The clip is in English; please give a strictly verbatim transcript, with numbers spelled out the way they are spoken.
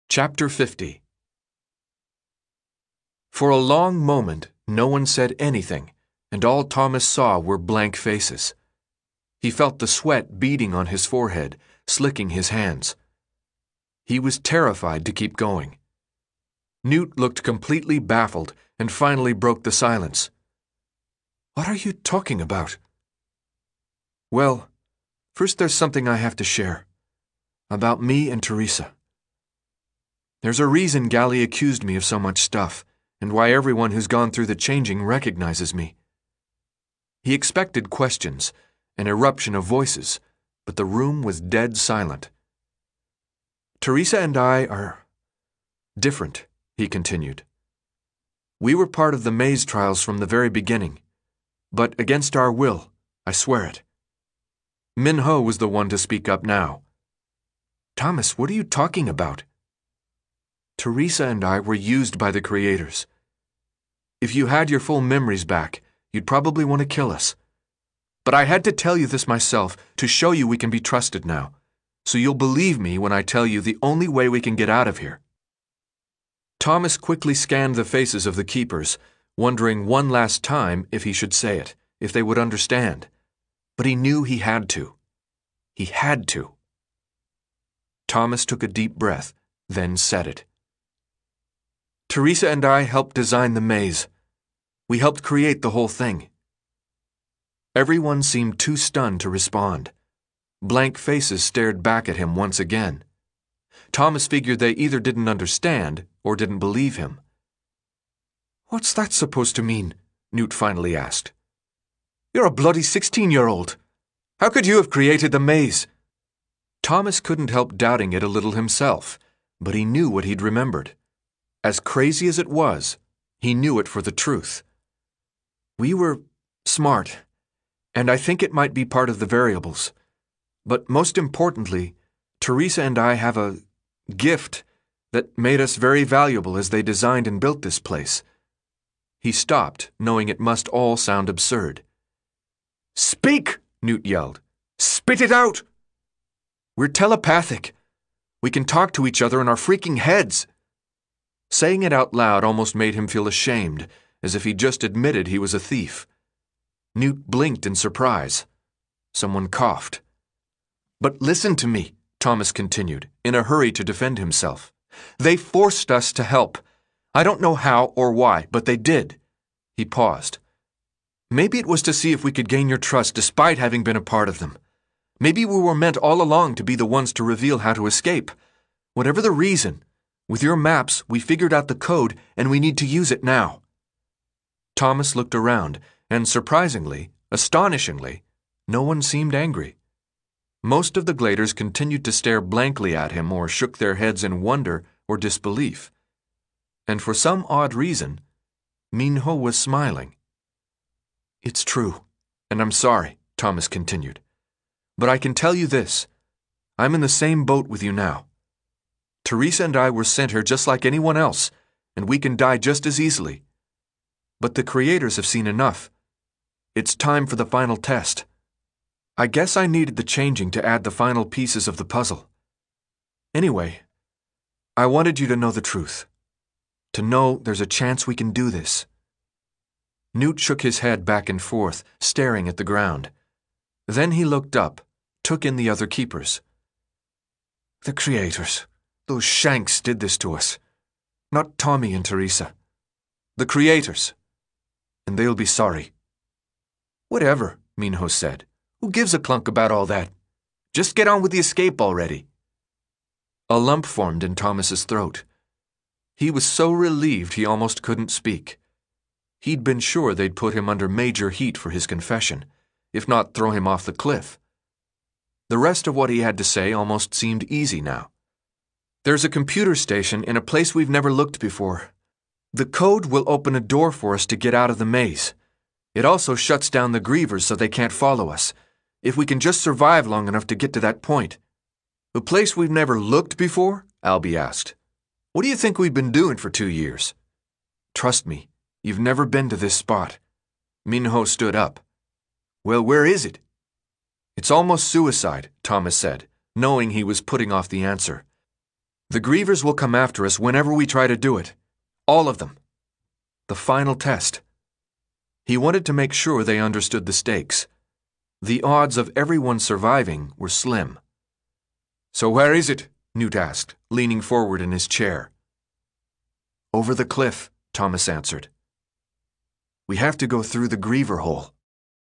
Chapter fifty. For a long moment, no one said anything, and all Thomas saw were blank faces. He felt the sweat beading on his forehead, slicking his hands. He was terrified to keep going. Newt looked completely baffled and finally broke the silence. "What are you talking about?" "Well, first there's something I have to share. About me and Teresa. There's a reason Galli accused me of so much stuff, and why everyone who's gone through the changing recognizes me." He expected questions, an eruption of voices, but the room was dead silent. "Teresa and I are different," he continued. "We were part of the maze trials from the very beginning, but against our will, I swear it." Min Ho was the one to speak up now. "Thomas, what are you talking about?" "Teresa and I were used by the creators. If you had your full memories back, you'd probably want to kill us. But I had to tell you this myself to show you we can be trusted now, so you'll believe me when I tell you the only way we can get out of here." Thomas quickly scanned the faces of the keepers, wondering one last time if he should say it, if they would understand. But he knew he had to. He had to. Thomas took a deep breath, then said it. "Teresa and I helped design the maze. We helped create the whole thing." Everyone seemed too stunned to respond. Blank faces stared back at him once again. Thomas figured they either didn't understand or didn't believe him. "What's that supposed to mean?" Newt finally asked. "You're a bloody sixteen-year-old. How could you have created the maze?" Thomas couldn't help doubting it a little himself, but he knew what he'd remembered. As crazy as it was, he knew it for the truth. "We were smart, and I think it might be part of the variables. But most importantly, Teresa and I have a gift that made us very valuable as they designed and built this place." He stopped, knowing it must all sound absurd. "Speak!" Newt yelled. "Spit it out!" "We're telepathic. We can talk to each other in our freaking heads." Saying it out loud almost made him feel ashamed, as if he'd just admitted he was a thief. Newt blinked in surprise. Someone coughed. "But listen to me," Thomas continued, in a hurry to defend himself. "They forced us to help. I don't know how or why, but they did." He paused. "Maybe it was to see if we could gain your trust despite having been a part of them. Maybe we were meant all along to be the ones to reveal how to escape. Whatever the reason, with your maps, we figured out the code and we need to use it now." Thomas looked around, and surprisingly, astonishingly, no one seemed angry. Most of the Gladers continued to stare blankly at him or shook their heads in wonder or disbelief. And for some odd reason, Min Ho was smiling. "It's true, and I'm sorry," Thomas continued. "But I can tell you this. I'm in the same boat with you now. Teresa and I were sent here just like anyone else, and we can die just as easily. But the creators have seen enough. It's time for the final test. I guess I needed the changing to add the final pieces of the puzzle. Anyway, I wanted you to know the truth. To know there's a chance we can do this." Newt shook his head back and forth, staring at the ground. Then he looked up, took in the other keepers. "The creators. Those shanks did this to us. Not Tommy and Teresa. The creators. And they'll be sorry." "Whatever," Min Ho said. "Who gives a clunk about all that? Just get on with the escape already." A lump formed in Thomas's throat. He was so relieved he almost couldn't speak. He'd been sure they'd put him under major heat for his confession, if not throw him off the cliff. The rest of what he had to say almost seemed easy now. "There's a computer station in a place we've never looked before. The code will open a door for us to get out of the maze. It also shuts down the grievers so they can't follow us, if we can just survive long enough to get to that point." "A place we've never looked before?" Albie asked. "What do you think we've been doing for two years?" "Trust me, you've never been to this spot." Min Ho stood up. "Well, where is it?" "It's almost suicide," Thomas said, knowing he was putting off the answer. The Grievers will come after us whenever we try to do it. All of them. The final test. He wanted to make sure they understood the stakes. The odds of everyone surviving were slim. "So where is it?" Newt asked, leaning forward in his chair. "Over the cliff," Thomas answered. "We have to go through the Griever hole."